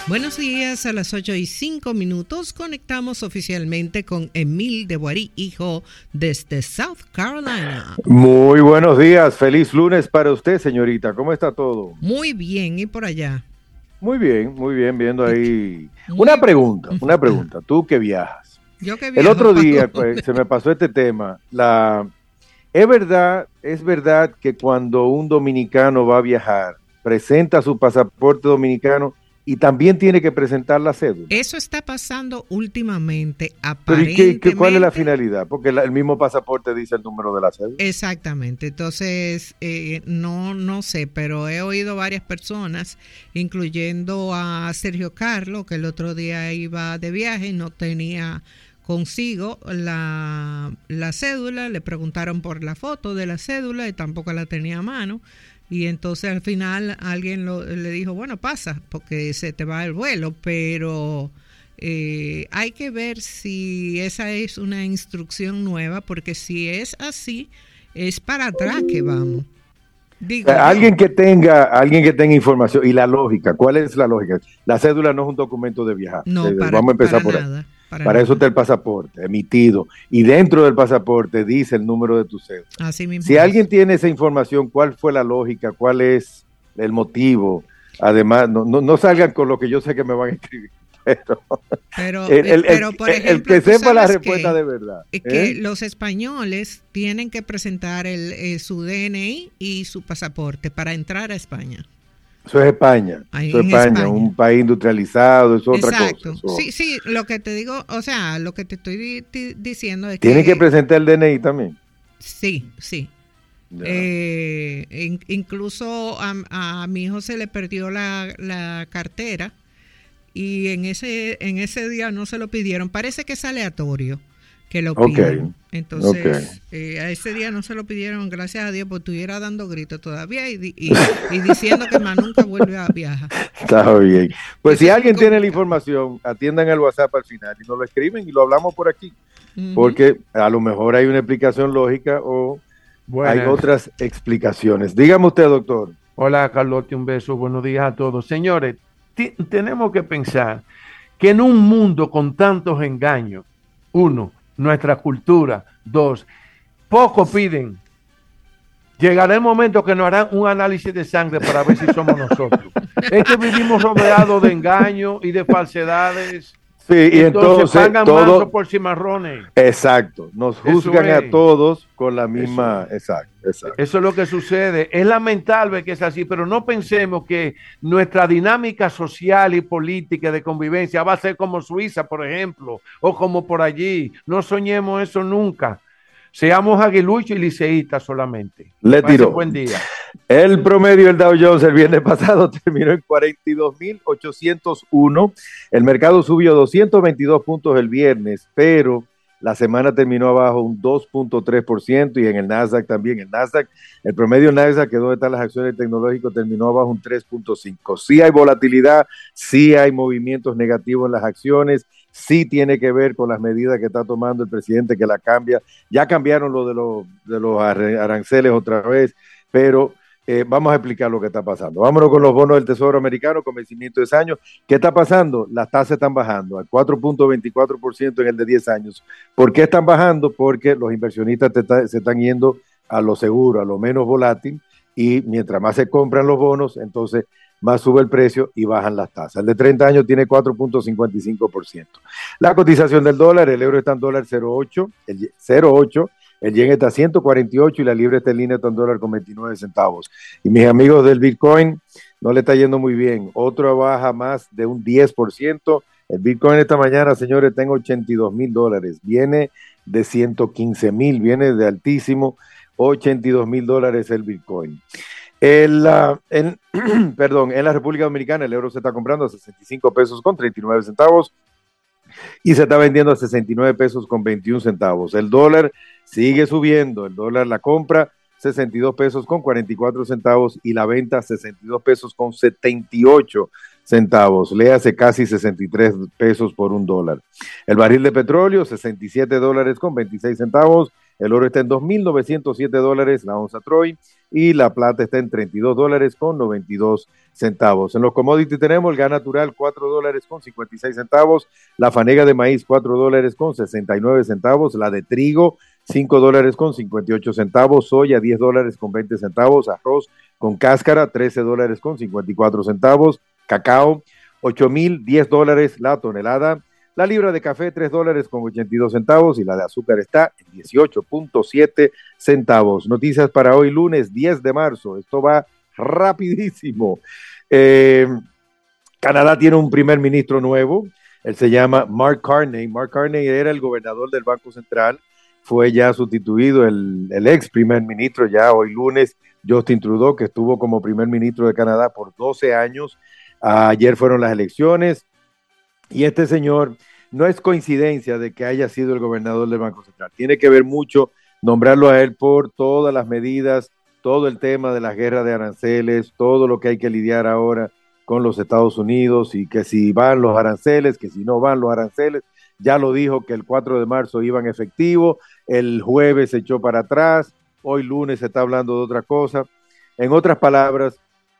Buenos días, a las 8:05 conectamos oficialmente con Emil de Boarí, hijo, desde South Carolina. Muy buenos días, feliz lunes para usted, señorita. ¿Cómo está todo? Muy bien, ¿y por allá? Muy bien, viendo ahí. Una pregunta. Tú que viajas. Yo que viajo. El otro día pues, se me pasó este tema. Es verdad que cuando un dominicano va a viajar, presenta su pasaporte dominicano y también tiene que presentar la cédula. Eso está pasando últimamente, Pero aparentemente. ¿cuál es la finalidad? Porque el mismo pasaporte dice el número de la cédula. Exactamente, entonces no sé, pero he oído varias personas, incluyendo a Sergio Carlos, que el otro día iba de viaje y no tenía consigo la cédula, le preguntaron por la foto de la cédula y tampoco la tenía a mano. Y entonces al final alguien le dijo, bueno, pasa, porque se te va el vuelo, pero hay que ver si esa es una instrucción nueva, porque si es así, es para atrás que vamos. Alguien que tenga información y la lógica, ¿cuál es la lógica? La cédula no es un documento de viajar. No, vamos a empezar por ahí. Para eso está el pasaporte emitido y dentro del pasaporte dice el número de tu cédula. Así mismo. Si alguien tiene esa información, ¿cuál fue la lógica? ¿Cuál es el motivo? Además, no salgan con lo que yo sé que me van a escribir. Pero por ejemplo, el que sepa la respuesta de verdad. Es que los españoles tienen que presentar su DNI y su pasaporte para entrar a España. Eso es España. Eso es España, un país industrializado, eso es otra cosa. Exacto. Sí, lo que te digo, o sea, lo que te estoy diciendo es que... ¿Tienen que presentar el DNI también? Sí. Incluso a mi hijo se le perdió la cartera y en ese día no se lo pidieron. Parece que es aleatorio que lo pidan. Entonces, a ese día no se lo pidieron, gracias a Dios, porque estuviera dando gritos todavía y diciendo que más nunca vuelve a viajar. Está bien. Pues si alguien tiene la información, atiendan el WhatsApp al final y nos lo escriben y lo hablamos por aquí. Porque a lo mejor hay una explicación lógica o hay otras explicaciones. Dígame usted, doctor. Hola, Carlote, un beso. Buenos días a todos. Señores, tenemos que pensar que en un mundo con tantos engaños, uno, nuestra cultura, dos, poco piden. Llegará el momento que nos harán un análisis de sangre para ver si somos nosotros. Es que vivimos rodeados de engaños y de falsedades. Sí, y entonces pagan mansos por cimarrones. Exacto, nos juzgan a todos con la misma. Exacto. Eso es lo que sucede. Es lamentable que es así, pero no pensemos que nuestra dinámica social y política de convivencia va a ser como Suiza, por ejemplo, o como por allí. No soñemos eso nunca. Seamos aguiluchos y liceístas solamente. Le tiró. Buen día. El promedio del Dow Jones el viernes pasado terminó en 42.801. El mercado subió 222 puntos el viernes, pero la semana terminó abajo un 2.3% y en el Nasdaq también. El promedio Nasdaq, que donde están las acciones tecnológicas, terminó abajo un 3.5%. Sí hay volatilidad, sí hay movimientos negativos en las acciones, sí tiene que ver con las medidas que está tomando el presidente que la cambia. Ya cambiaron lo de los aranceles otra vez, pero vamos a explicar lo que está pasando. Vámonos con los bonos del Tesoro americano con vencimiento de 10 años. ¿Qué está pasando? Las tasas están bajando al 4.24% en el de 10 años. ¿Por qué están bajando? Porque los inversionistas se están yendo a lo seguro, a lo menos volátil, y mientras más se compran los bonos, entonces más sube el precio y bajan las tasas. El de 30 años tiene 4.55%. La cotización del dólar, el euro está en $0.8, el yen está a 148 y la libra esterlina está en $1.29. Y mis amigos del Bitcoin, no le está yendo muy bien. Otra baja más de un 10%. El Bitcoin esta mañana, señores, está en $82,000. Viene de 115,000, viene de altísimo. $82,000 el Bitcoin. En la República Dominicana el euro se está comprando a 65 pesos con 39 centavos y se está vendiendo a 69 pesos con 21 centavos. El dólar sigue subiendo, el dólar la compra 62 pesos con 44 centavos y la venta 62 pesos con 78 centavos, le hace casi 63 pesos por $1. El barril de petróleo $67 con 26 centavos, el oro está en $2,907 la onza Troy y la plata está en $32.92. En los commodities tenemos el gas natural $4.56, la fanega de maíz $4.69, la de trigo $5.58, soya $10.20, arroz con cáscara $13.54, cacao $8,010 la tonelada, la libra de café $3.82 y la de azúcar está en 18.7 centavos. Noticias para hoy lunes 10 de marzo, esto va rapidísimo. Canadá tiene un primer ministro nuevo, él se llama Mark Carney. Mark Carney era el gobernador del Banco Central, fue ya sustituido el ex primer ministro, ya hoy lunes, Justin Trudeau, que estuvo como primer ministro de Canadá por 12 años. Ayer fueron las elecciones y este señor, no es coincidencia de que haya sido el gobernador del Banco Central, tiene que ver mucho nombrarlo a él por todas las medidas, todo el tema de las guerras de aranceles, todo lo que hay que lidiar ahora con los Estados Unidos y que si van los aranceles, que si no van los aranceles. Ya lo dijo que el 4 de marzo iban efectivo, el jueves se echó para atrás, hoy lunes se está hablando de otra cosa. En otras palabras,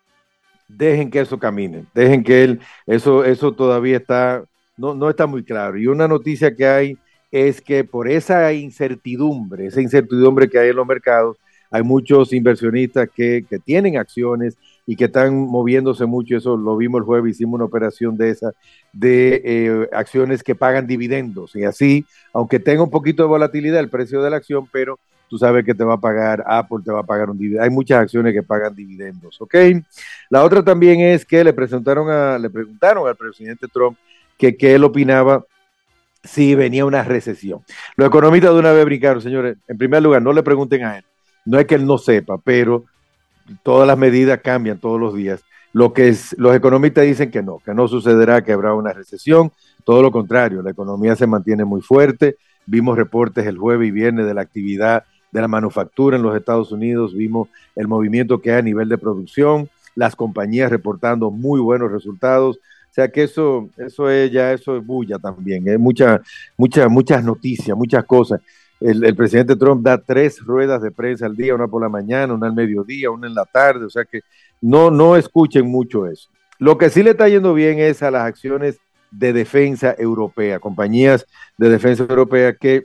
dejen que eso camine, dejen que eso todavía está, no está muy claro. Y una noticia que hay es que por esa incertidumbre que hay en los mercados, hay muchos inversionistas que tienen acciones y que están moviéndose mucho. Eso lo vimos el jueves, hicimos una operación de acciones que pagan dividendos, y así, aunque tenga un poquito de volatilidad el precio de la acción, pero tú sabes que te va a pagar, Apple te va a pagar un dividendo. Hay muchas acciones que pagan dividendos, ¿ok? La otra también es que le preguntaron al presidente Trump que él opinaba si venía una recesión. Los economistas de una vez brincaron, señores, en primer lugar, no le pregunten a él, no es que él no sepa, pero todas las medidas cambian todos los días. Los economistas dicen que no sucederá, que habrá una recesión, todo lo contrario, la economía se mantiene muy fuerte. Vimos reportes el jueves y viernes de la actividad de la manufactura en los Estados Unidos, vimos el movimiento que hay a nivel de producción, las compañías reportando muy buenos resultados. O sea que eso es bulla también, muchas noticias, muchas cosas. El presidente Trump da 3 ruedas de prensa al día, una por la mañana, una al mediodía, una en la tarde, o sea que no escuchen mucho eso. Lo que sí le está yendo bien es a las acciones de defensa europea, compañías de defensa europea que,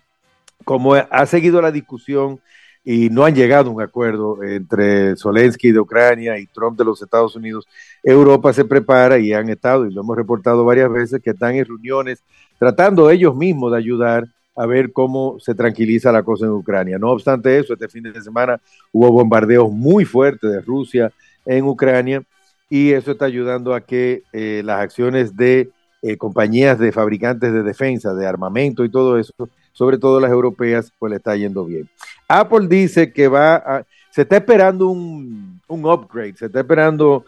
como ha seguido la discusión y no han llegado a un acuerdo entre Zelensky de Ucrania y Trump de los Estados Unidos, Europa se prepara y han estado, y lo hemos reportado varias veces, que están en reuniones tratando ellos mismos de ayudar a ver cómo se tranquiliza la cosa en Ucrania. No obstante eso, este fin de semana hubo bombardeos muy fuertes de Rusia en Ucrania y eso está ayudando a que las acciones de compañías de fabricantes de defensa, de armamento y todo eso, sobre todo las europeas, pues le está yendo bien. Apple dice que se está esperando un upgrade, se está esperando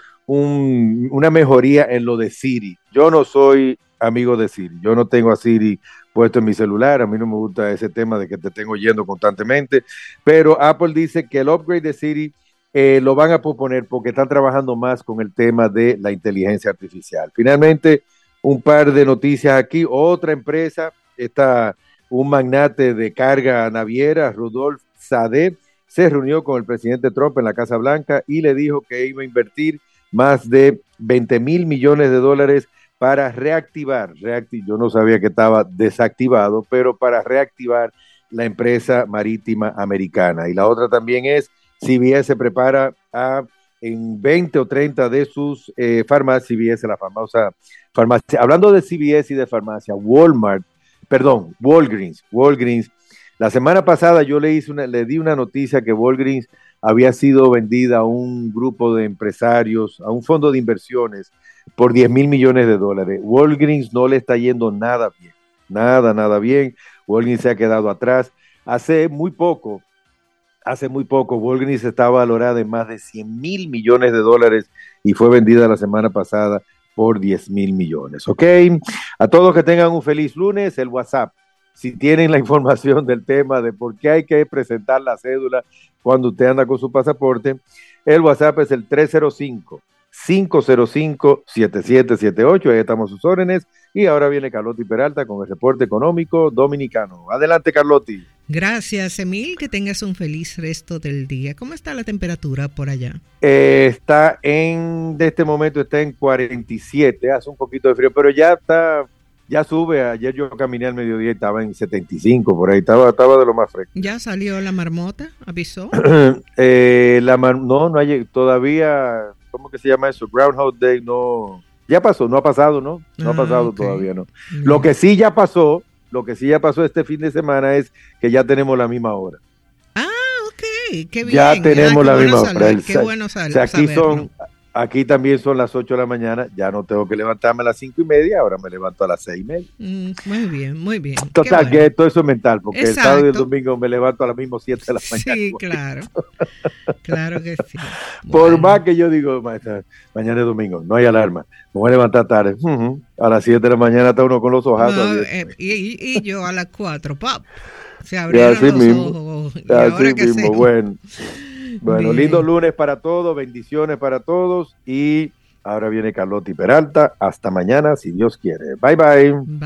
una mejoría en lo de Siri. Yo no soy amigo de Siri, yo no tengo a Siri puesto en mi celular, a mí no me gusta ese tema de que te estén oyendo constantemente, pero Apple dice que el upgrade de Siri lo van a posponer porque están trabajando más con el tema de la inteligencia artificial. Finalmente, un par de noticias aquí. Otra empresa, un magnate de carga naviera, Rudolf Sade, se reunió con el presidente Trump en la Casa Blanca y le dijo que iba a invertir más de $20,000 millones para reactivar, yo no sabía que estaba desactivado, pero para reactivar la empresa marítima americana. Y la otra también es, CVS se prepara en 20 o 30 de sus farmacias, CVS, la famosa farmacia. Hablando de CVS y de farmacia, Walgreens. La semana pasada yo le di una noticia que Walgreens había sido vendida a un grupo de empresarios, a un fondo de inversiones, por $10,000 millones. Walgreens no le está yendo nada bien, nada bien. Walgreens se ha quedado atrás. Hace muy poco, Walgreens estaba valorada en más de $100,000 millones y fue vendida la semana pasada por $10,000 millones. ¿Ok? A todos que tengan un feliz lunes, el WhatsApp. Si tienen la información del tema de por qué hay que presentar la cédula cuando usted anda con su pasaporte, el WhatsApp es el 305-505-7778. Ahí estamos a sus órdenes. Y ahora viene Carlotti Peralta con el reporte económico dominicano. Adelante, Carlotti. Gracias, Emil, que tengas un feliz resto del día. ¿Cómo está la temperatura por allá? De este momento está en 47, hace un poquito de frío, pero ya sube. Ayer yo caminé al mediodía y estaba en 75, por ahí, estaba de lo más fresco. ¿Ya salió la marmota? ¿Avisó? No hay todavía, ¿cómo que se llama eso? Groundhog Day, no, ya pasó, no ha pasado, ¿no? No ha pasado okay. todavía, ¿no? Lo que sí ya pasó este fin de semana es que ya tenemos la misma hora. Ok, qué bien. Ya tenemos la misma hora. Qué bueno saberlo. Aquí también son las 8 de la mañana, ya no tengo que levantarme a las 5:30, ahora me levanto a las 6:30. Muy bien, muy bien. Total, bueno. que todo eso es mental, porque Exacto. El sábado y el domingo me levanto a las mismas 7 de la mañana. Sí, claro. Claro que sí. Por más que yo digo, mañana es domingo, no hay alarma, me voy a levantar tarde. A las 7 de la mañana está uno con los ojos abiertos. Y yo a las 4, ¡pap! Se abrieron los ojos. ¿Y así ahora qué mismo, Bueno, Bien. lindo lunes para todos, bendiciones para todos y ahora viene Carlotti Peralta. Hasta mañana, si Dios quiere. Bye, bye. Bye.